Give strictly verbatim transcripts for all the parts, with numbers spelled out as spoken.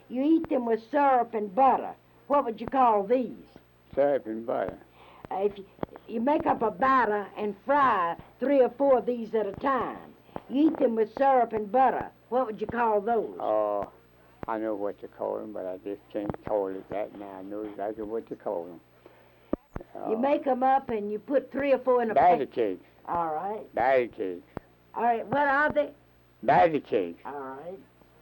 you eat them with syrup and butter. What would you call these? Syrup and butter. Uh, if you, you make up a batter and fry three or four of these at a time. You eat them with syrup and butter. What would you call those? Oh, I know what to call them, but I just can't call it that now. I know exactly what to call them. Uh, You make them up and you put three or four in a batter pack. cakes. All right. Batter cakes. All right. What are they? Batter cakes. All right.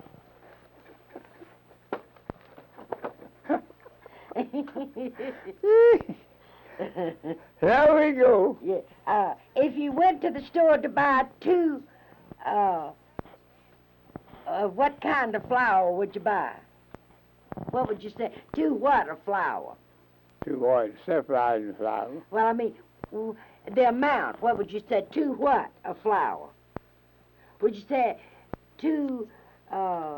There we go. Yeah. Uh, if you went to the store to buy two, uh, uh, what kind of flour would you buy? What would you say? Two what of flour? Two what? Sunflower flour. Well, I mean, w- the amount. What would you say? Two what of flour? Would you say two uh,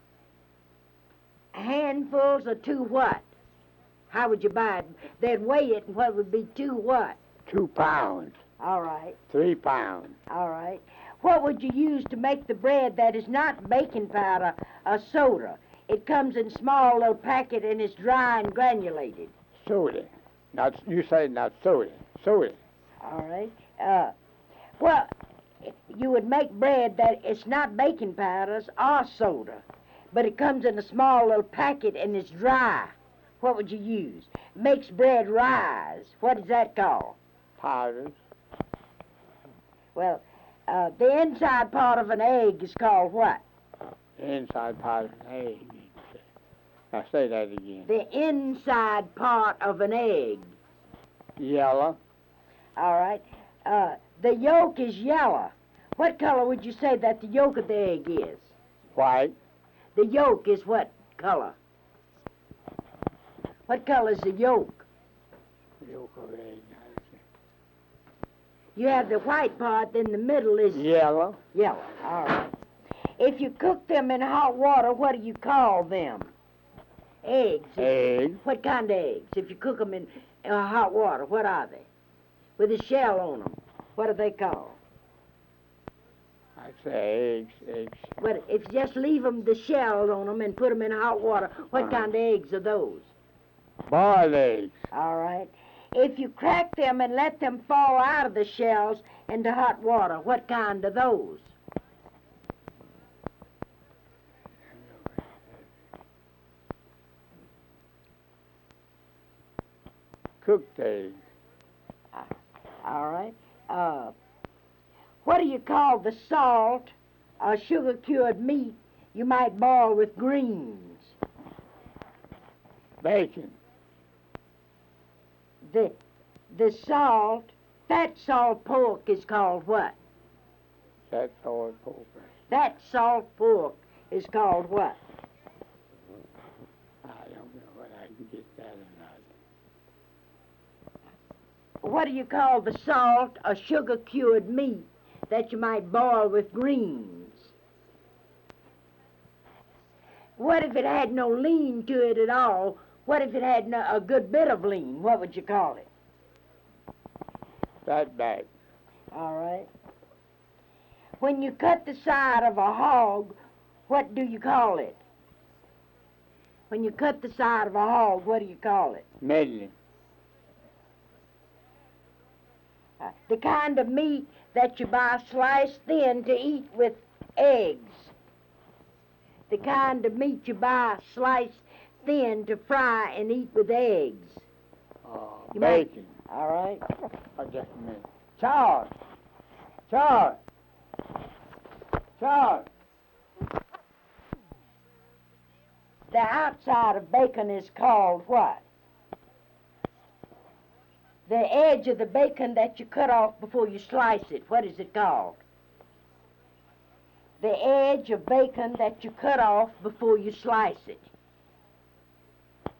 handfuls or two what? How would you buy it? They'd weigh it, and what would be two what? Two pounds. All right, Three pounds. all right. What would you use to make the bread that is not baking powder or soda? It comes in small little packet and is dry and granulated. Soda. Not, you say not soda. Soda. All right. Uh, well, you would make bread that it's not baking powders or soda, but it comes in a small little packet and it's dry. What would you use? Makes bread rise. What is that called? Powders. Well, uh, the inside part of an egg is called what? The inside part of an egg. Now say that again. The inside part of an egg. Yellow. All right. Uh, the yolk is yellow. What color would you say that the yolk of the egg is? White. The yolk is what color? What color is the yolk? Yolk of egg. You have the white part, then the middle is Yellow. yellow. All right. If you cook them in hot water, what do you call them? Eggs. Egg. What kind of eggs? If you cook them in uh, hot water, what are they? With a shell on them. What are they called? I say eggs. Eggs. But if you just leave them the shell on them and put them in hot water, what Uh-huh. kind of eggs are those? Boiled eggs. All right. If you crack them and let them fall out of the shells into hot water, what kind are those? Cooked eggs. All right. Uh, what do you call the salt or sugar-cured meat you might boil with greens? Bacon. The the salt, that salt pork is called what? That's all pork. That salt pork is called what? I don't know whether I can get that or not. What do you call the salt or sugar-cured meat that you might boil with greens? What if it had no lean to it at all? What if it had no, a good bit of lean? What would you call it? Fat back. All right. When you cut the side of a hog, what do you call it? When you cut the side of a hog, what do you call it? Middling. Uh, the kind of meat that you buy sliced thin to eat with eggs. The kind of meat you buy sliced thin to fry and eat with eggs. Uh, You might- bacon. All right. Oh, just a minute. Charles. Charles. Charles. The outside of bacon is called what? The edge of the bacon that you cut off before you slice it, what is it called? The edge of bacon that you cut off before you slice it.